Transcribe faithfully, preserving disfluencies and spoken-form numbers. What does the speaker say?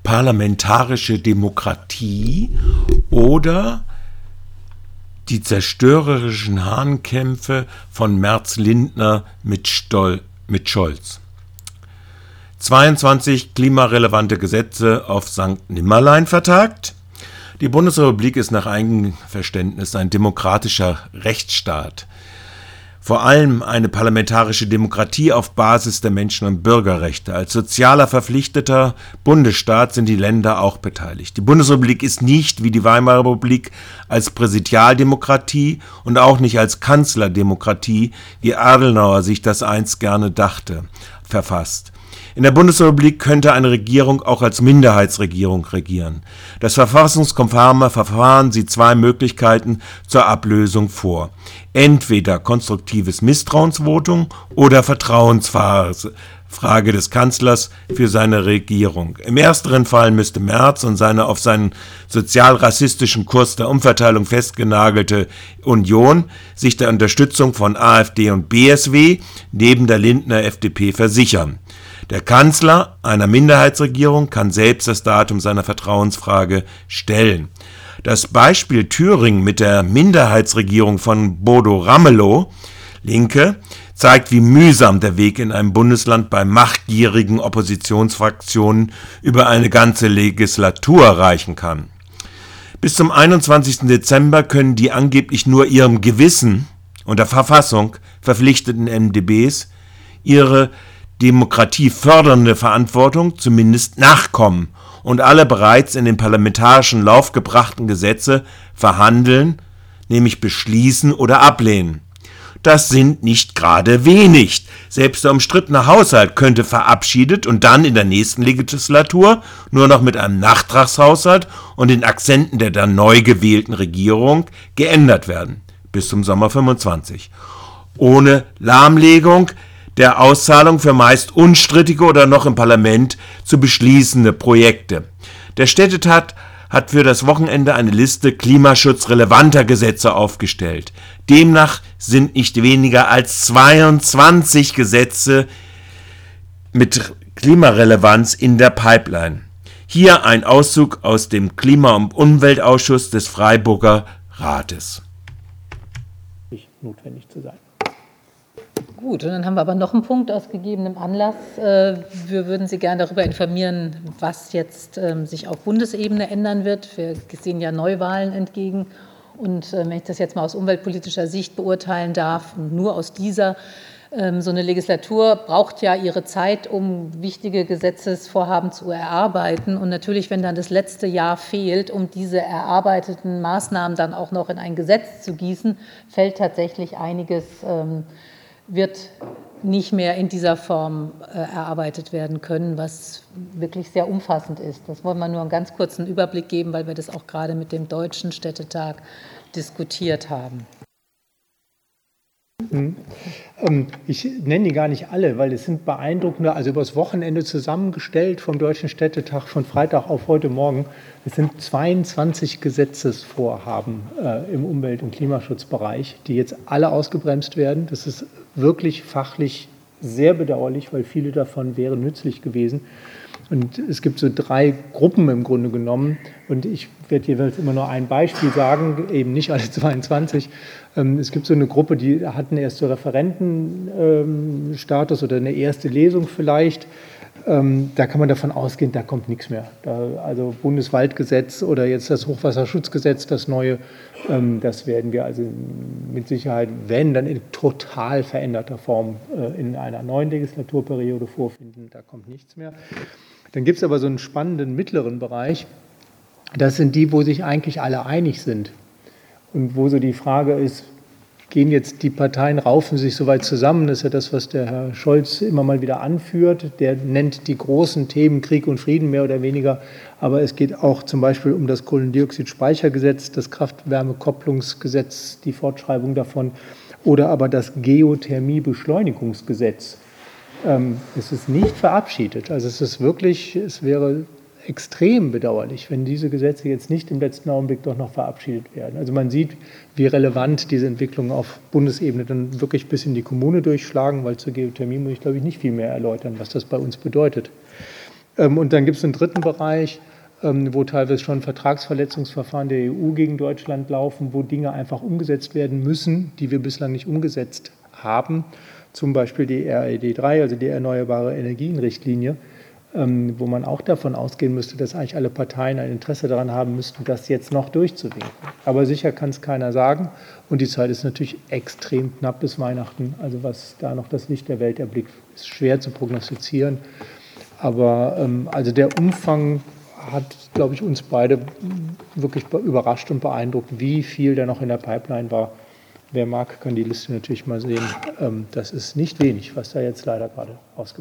parlamentarische Demokratie oder die zerstörerischen Hahnkämpfe von Merz-Lindner mit, Stoll, mit Scholz. zweiundzwanzig klimarelevante Gesetze auf Sankt Nimmerlein vertagt. Die Bundesrepublik ist nach eigenem Verständnis ein demokratischer Rechtsstaat. Vor allem eine parlamentarische Demokratie auf Basis der Menschen- und Bürgerrechte. Als sozialer verpflichteter Bundesstaat sind die Länder auch beteiligt. Die Bundesrepublik ist nicht, wie die Weimarer Republik, als Präsidialdemokratie und auch nicht als Kanzlerdemokratie, wie Adenauer sich das einst gerne dachte, verfasst. In der Bundesrepublik könnte eine Regierung auch als Minderheitsregierung regieren. Das verfassungskonforme Verfahren sieht zwei Möglichkeiten zur Ablösung vor. Entweder konstruktives Misstrauensvotum oder Vertrauensfrage des Kanzlers für seine Regierung. Im ersteren Fall müsste Merz und seine auf seinen sozial-rassistischen Kurs der Umverteilung festgenagelte Union sich der Unterstützung von AfD und B S W neben der Lindner F D P versichern. Der Kanzler einer Minderheitsregierung kann selbst das Datum seiner Vertrauensfrage stellen. Das Beispiel Thüringen mit der Minderheitsregierung von Bodo Ramelow, Linke, zeigt, wie mühsam der Weg in einem Bundesland bei machtgierigen Oppositionsfraktionen über eine ganze Legislatur reichen kann. Bis zum einundzwanzigsten Dezember können die angeblich nur ihrem Gewissen und der Verfassung verpflichteten M d Bs ihre demokratiefördernde Verantwortung zumindest nachkommen und alle bereits in den parlamentarischen Lauf gebrachten Gesetze verhandeln, nämlich beschließen oder ablehnen. Das sind nicht gerade wenig. Selbst der umstrittene Haushalt könnte verabschiedet und dann in der nächsten Legislatur nur noch mit einem Nachtragshaushalt und den Akzenten der dann neu gewählten Regierung geändert werden, bis zum Sommer fünfundzwanzig. Ohne Lahmlegung der Auszahlung für meist unstrittige oder noch im Parlament zu beschließende Projekte. Der Städtetag hat für das Wochenende eine Liste klimaschutzrelevanter Gesetze aufgestellt. Demnach sind nicht weniger als zweiundzwanzig Gesetze mit Klimarelevanz in der Pipeline. Hier ein Auszug aus dem Klima- und Umweltausschuss des Freiburger Rates. Nicht notwendig zu sein. Gut, und dann haben wir aber noch einen Punkt aus gegebenem Anlass. Wir würden Sie gerne darüber informieren, was jetzt sich auf Bundesebene ändern wird. Wir sehen ja Neuwahlen entgegen. Und wenn ich das jetzt mal aus umweltpolitischer Sicht beurteilen darf, nur aus dieser, so eine Legislatur braucht ja ihre Zeit, um wichtige Gesetzesvorhaben zu erarbeiten. Und natürlich, wenn dann das letzte Jahr fehlt, um diese erarbeiteten Maßnahmen dann auch noch in ein Gesetz zu gießen, fällt tatsächlich einiges, wird nicht mehr in dieser Form äh, erarbeitet werden können, was wirklich sehr umfassend ist. Das wollen wir nur einen ganz kurzen Überblick geben, weil wir das auch gerade mit dem Deutschen Städtetag diskutiert haben. Hm. Ähm, ich nenne die gar nicht alle, weil es sind beeindruckende, also übers Wochenende zusammengestellt vom Deutschen Städtetag von Freitag auf heute Morgen. Es sind zweiundzwanzig Gesetzesvorhaben äh, im Umwelt- und Klimaschutzbereich, die jetzt alle ausgebremst werden. Das ist wirklich fachlich sehr bedauerlich, weil viele davon wären nützlich gewesen. Und es gibt so drei Gruppen im Grunde genommen. Und ich werde jeweils immer nur ein Beispiel sagen, eben nicht alle zweiundzwanzig. Es gibt so eine Gruppe, die hatten erst so Referentenstatus oder eine erste Lesung vielleicht. Da kann man davon ausgehen, da kommt nichts mehr. Da, also Bundeswaldgesetz oder jetzt das Hochwasserschutzgesetz, das neue, das werden wir also mit Sicherheit, wenn, dann in total veränderter Form in einer neuen Legislaturperiode vorfinden. Da kommt nichts mehr. Dann gibt es aber so einen spannenden mittleren Bereich. Das sind die, wo sich eigentlich alle einig sind. Und wo so die Frage ist, gehen jetzt die Parteien, raufen sich so weit zusammen, das ist ja das, was der Herr Scholz immer mal wieder anführt, der nennt die großen Themen Krieg und Frieden mehr oder weniger, aber es geht auch zum Beispiel um das Kohlendioxidspeichergesetz, das Kraft-Wärme-Kopplungsgesetz, die Fortschreibung davon oder aber das Geothermie-Beschleunigungsgesetz. Es ist nicht verabschiedet, also es ist wirklich, es wäre extrem bedauerlich, wenn diese Gesetze jetzt nicht im letzten Augenblick doch noch verabschiedet werden. Also man sieht, wie relevant diese Entwicklungen auf Bundesebene dann wirklich bis in die Kommune durchschlagen, weil zur Geothermie muss ich, glaube ich, nicht viel mehr erläutern, was das bei uns bedeutet. Und dann gibt es einen dritten Bereich, wo teilweise schon Vertragsverletzungsverfahren der E U gegen Deutschland laufen, wo Dinge einfach umgesetzt werden müssen, die wir bislang nicht umgesetzt haben. Zum Beispiel die R E D drei, also die Erneuerbare Energien-Richtlinie, wo man auch davon ausgehen müsste, dass eigentlich alle Parteien ein Interesse daran haben müssten, das jetzt noch durchzuwinken. Aber sicher kann es keiner sagen. Und die Zeit ist natürlich extrem knapp bis Weihnachten. Also was da noch das Licht der Welt erblickt, ist schwer zu prognostizieren. Aber ähm, also der Umfang hat, glaube ich, uns beide wirklich überrascht und beeindruckt, wie viel da noch in der Pipeline war. Wer mag, kann die Liste natürlich mal sehen. Ähm, das ist nicht wenig, was da jetzt leider gerade rausgekommen ist.